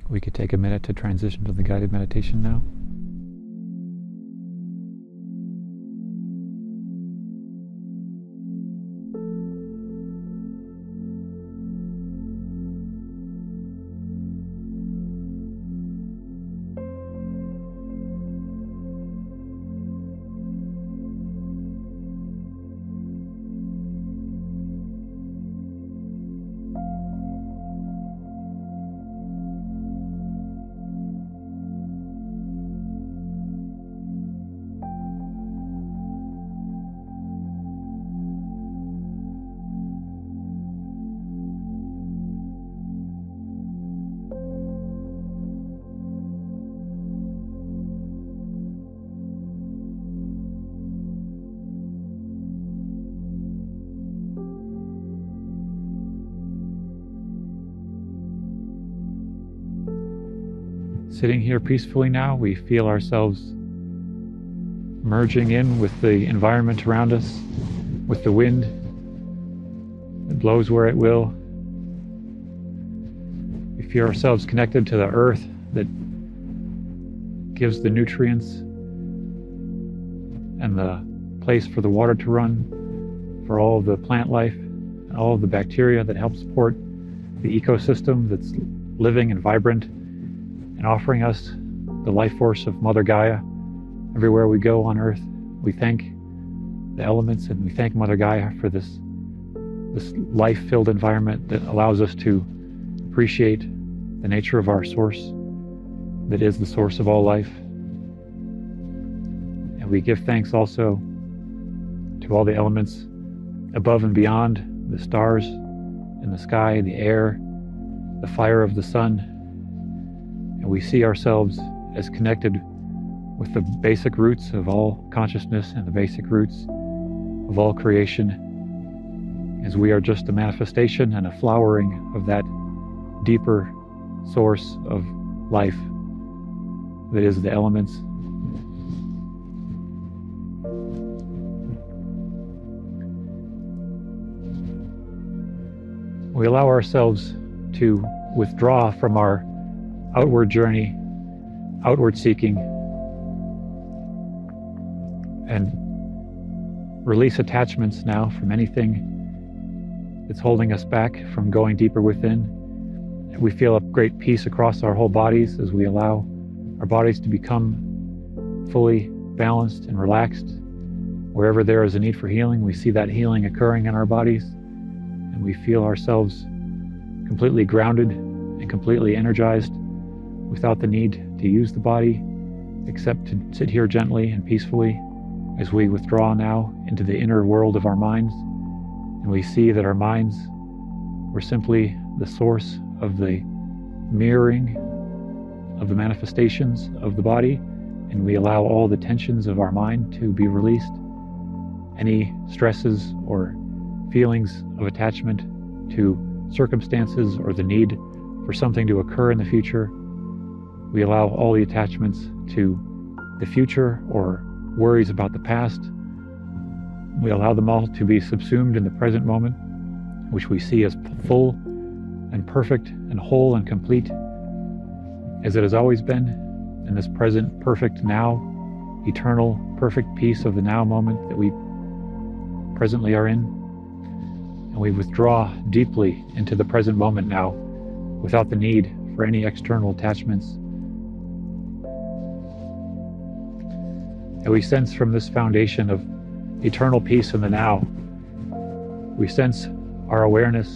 We could take a minute to transition to the guided meditation now. Sitting here peacefully now, we feel ourselves merging in with the environment around us, with the wind that blows where it will. We feel ourselves connected to the earth that gives the nutrients and the place for the water to run, for all of the plant life, and all of the bacteria that help support the ecosystem that's living and vibrant, and offering us the life force of Mother Gaia everywhere we go on Earth. We thank the elements and we thank Mother Gaia for this life-filled environment that allows us to appreciate the nature of our source, that is the source of all life. And we give thanks also to all the elements above and beyond, the stars in the sky, the air, the fire of the sun. And we see ourselves as connected with the basic roots of all consciousness and the basic roots of all creation, as we are just a manifestation and a flowering of that deeper source of life that is the elements. We allow ourselves to withdraw from our outward journey, outward seeking, and release attachments now from anything that's holding us back from going deeper within. We feel a great peace across our whole bodies as we allow our bodies to become fully balanced and relaxed. Wherever there is a need for healing, we see that healing occurring in our bodies, and we feel ourselves completely grounded and completely energized, without the need to use the body, except to sit here gently and peacefully as we withdraw now into the inner world of our minds. And we see that our minds were simply the source of the mirroring of the manifestations of the body, and we allow all the tensions of our mind to be released. Any stresses or feelings of attachment to circumstances or the need for something to occur in the future, we allow all the attachments to the future or worries about the past. We allow them all to be subsumed in the present moment, which we see as full and perfect and whole and complete, as it has always been, in this present perfect now, eternal perfect peace of the now moment that we presently are in. And we withdraw deeply into the present moment now, without the need for any external attachments. And we sense from this foundation of eternal peace in the now, we sense our awareness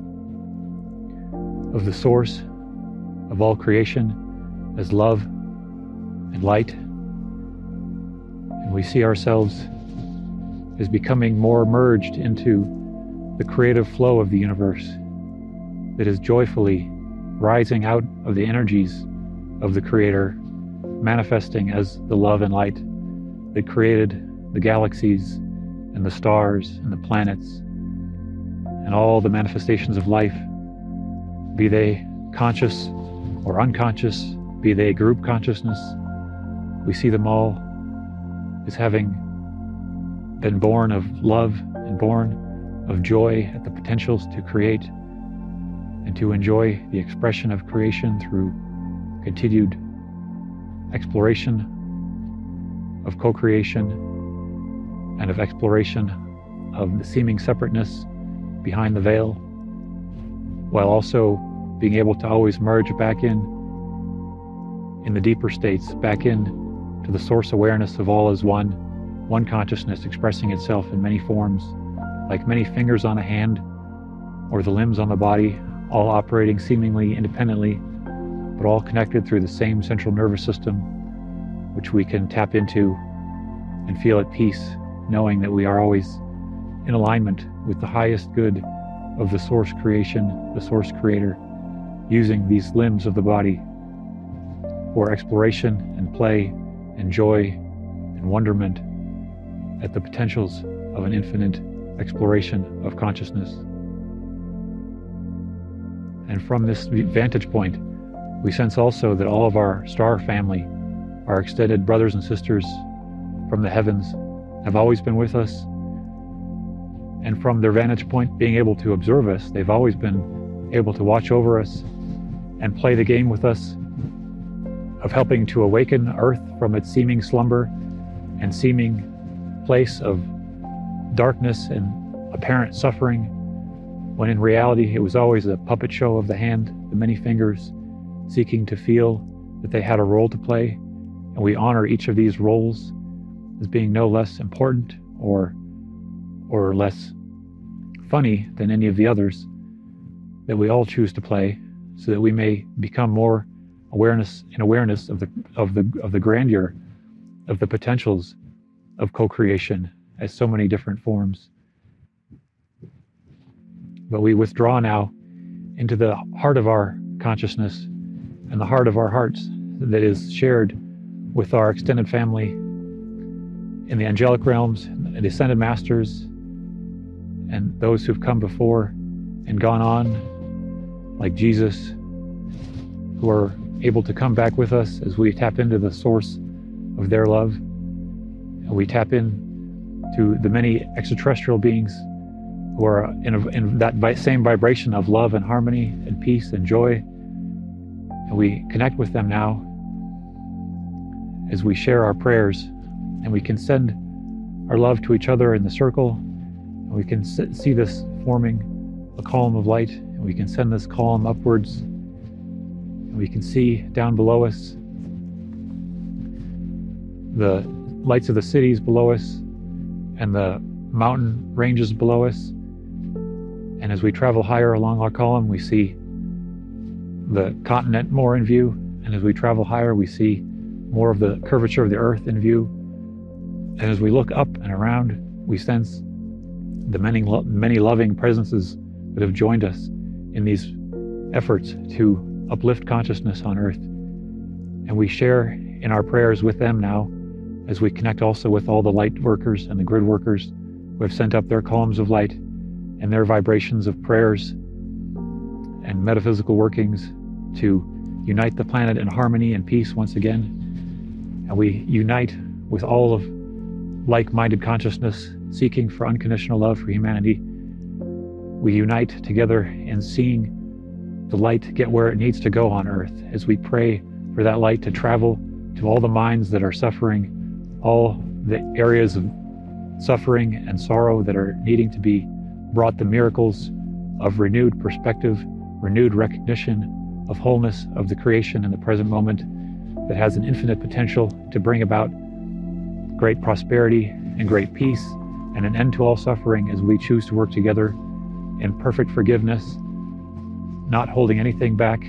of the source of all creation as love and light. And we see ourselves as becoming more merged into the creative flow of the universe that is joyfully rising out of the energies of the Creator, manifesting as the love and light that created the galaxies and the stars and the planets and all the manifestations of life, be they conscious or unconscious, be they group consciousness. We see them all as having been born of love and born of joy at the potentials to create and to enjoy the expression of creation through continued exploration of co-creation and of exploration of the seeming separateness behind the veil, while also being able to always merge back in the deeper states, back in to the source awareness of all as one consciousness expressing itself in many forms, like many fingers on a hand or the limbs on the body, all operating seemingly independently, but all connected through the same central nervous system, which we can tap into and feel at peace, knowing that we are always in alignment with the highest good of the source creation, the source creator, using these limbs of the body for exploration and play and joy and wonderment at the potentials of an infinite exploration of consciousness. And from this vantage point, we sense also that all of our star family, our extended brothers and sisters from the heavens, have always been with us. And from their vantage point, being able to observe us, they've always been able to watch over us and play the game with us of helping to awaken Earth from its seeming slumber and seeming place of darkness and apparent suffering, when in reality it was always a puppet show of the hand, the many fingers, seeking to feel that they had a role to play. And we honor each of these roles as being no less important or less funny than any of the others that we all choose to play, so that we may become more awareness of the grandeur of the potentials of co-creation as so many different forms. But we withdraw now into the heart of our consciousness and the heart of our hearts that is shared with our extended family in the angelic realms, the ascended masters, and those who've come before and gone on, like Jesus, who are able to come back with us as we tap into the source of their love, and we tap in to the many extraterrestrial beings who are in that same vibration of love and harmony and peace and joy. And we connect with them now as we share our prayers, and we can send our love to each other in the circle, and we can see this forming a column of light, and we can send this column upwards, and we can see down below us the lights of the cities below us and the mountain ranges below us. And as we travel higher along our column, we see the continent more in view. And as we travel higher, we see more of the curvature of the earth in view. And as we look up and around, we sense the many loving presences that have joined us in these efforts to uplift consciousness on earth. And we share in our prayers with them now, as we connect also with all the light workers and the grid workers who have sent up their columns of light and their vibrations of prayers and metaphysical workings to unite the planet in harmony and peace once again. And we unite with all of like-minded consciousness seeking for unconditional love for humanity. We unite together in seeing the light get where it needs to go on earth, as we pray for that light to travel to all the minds that are suffering, all the areas of suffering and sorrow that are needing to be brought the miracles of renewed perspective, renewed recognition of wholeness of the creation in the present moment that has an infinite potential to bring about great prosperity and great peace and an end to all suffering, as we choose to work together in perfect forgiveness, not holding anything back,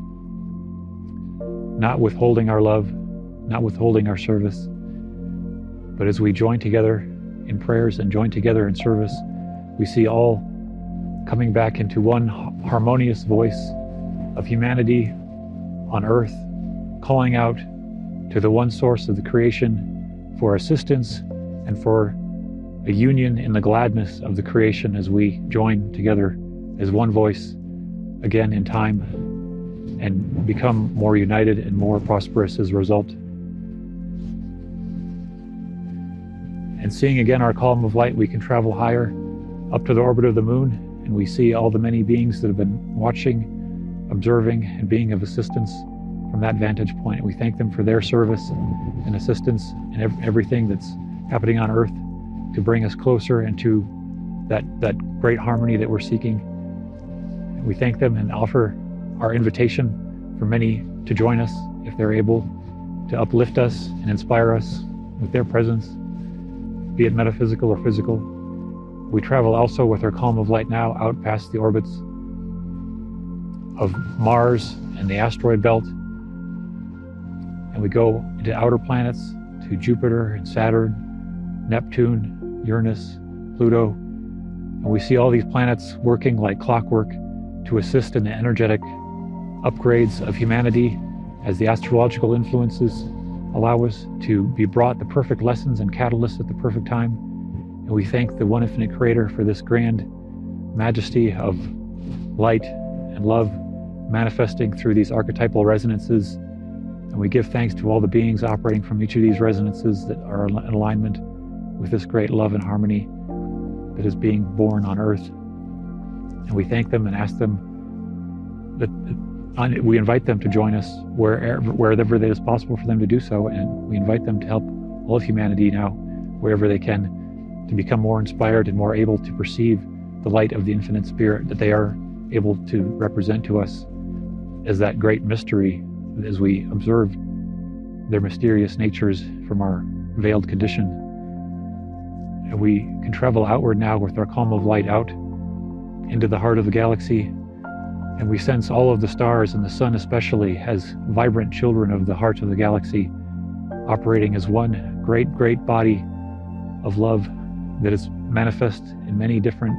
not withholding our love, not withholding our service, but as we join together in prayers and join together in service, we see all coming back into one harmonious voice of humanity on earth, calling out to the one source of the creation for assistance and for a union in the gladness of the creation, as we join together as one voice again in time and become more united and more prosperous as a result. And seeing again our column of light, we can travel higher up to the orbit of the moon, and we see all the many beings that have been watching, observing, and being of assistance from that vantage point. We thank them for their service and assistance in everything that's happening on Earth to bring us closer into that great harmony that we're seeking. We thank them and offer our invitation for many to join us if they're able to uplift us and inspire us with their presence, be it metaphysical or physical. We travel also with our column of light now out past the orbits of Mars and the asteroid belt, and we go into outer planets to Jupiter and Saturn, Neptune, Uranus, Pluto, and we see all these planets working like clockwork to assist in the energetic upgrades of humanity as the astrological influences allow us to be brought the perfect lessons and catalysts at the perfect time. And we thank the One Infinite Creator for this grand majesty of light and love manifesting through these archetypal resonances. And we give thanks to all the beings operating from each of these resonances that are in alignment with this great love and harmony that is being born on Earth. And we thank them and ask them that we invite them to join us wherever it is possible for them to do so. And we invite them to help all of humanity now, wherever they can, to become more inspired and more able to perceive the light of the infinite spirit that they are able to represent to us as that great mystery as we observe their mysterious natures from our veiled condition. And we can travel outward now with our column of light out into the heart of the galaxy, and we sense all of the stars and the sun especially as vibrant children of the heart of the galaxy, operating as one great body of love that is manifest in many different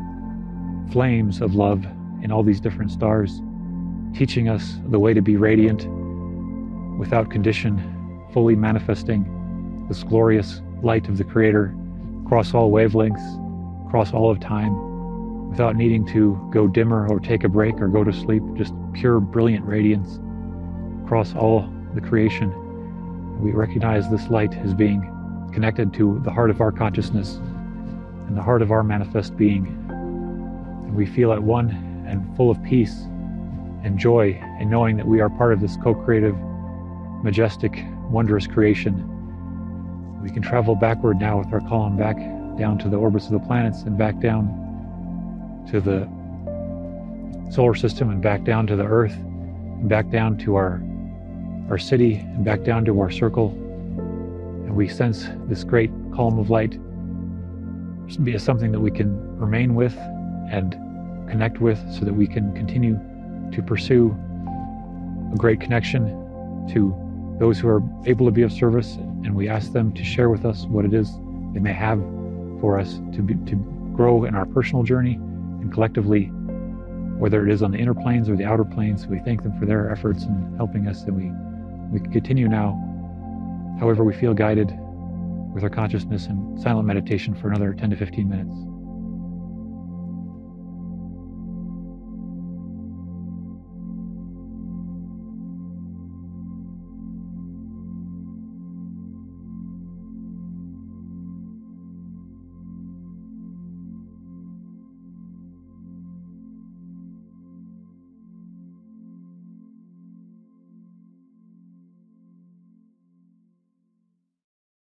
flames of love in all these different stars, teaching us the way to be radiant without condition, fully manifesting this glorious light of the Creator across all wavelengths, across all of time, without needing to go dimmer or take a break or go to sleep, just pure brilliant radiance across all the creation. We recognize this light as being connected to the heart of our consciousness and the heart of our manifest being. And we feel at one and full of peace and joy in knowing that we are part of this co-creative, majestic, wondrous creation. We can travel backward now with our column back down to the orbits of the planets and back down to the solar system and back down to the Earth and back down to our city and back down to our circle. And we sense this great column of light as something that we can remain with and connect with so that we can continue to pursue a great connection to those who are able to be of service. And we ask them to share with us what it is they may have for us to grow in our personal journey and collectively, whether it is on the inner planes or the outer planes. We thank them for their efforts in helping us, and we can continue now, however we feel guided, with our consciousness and silent meditation for another 10 to 15 minutes.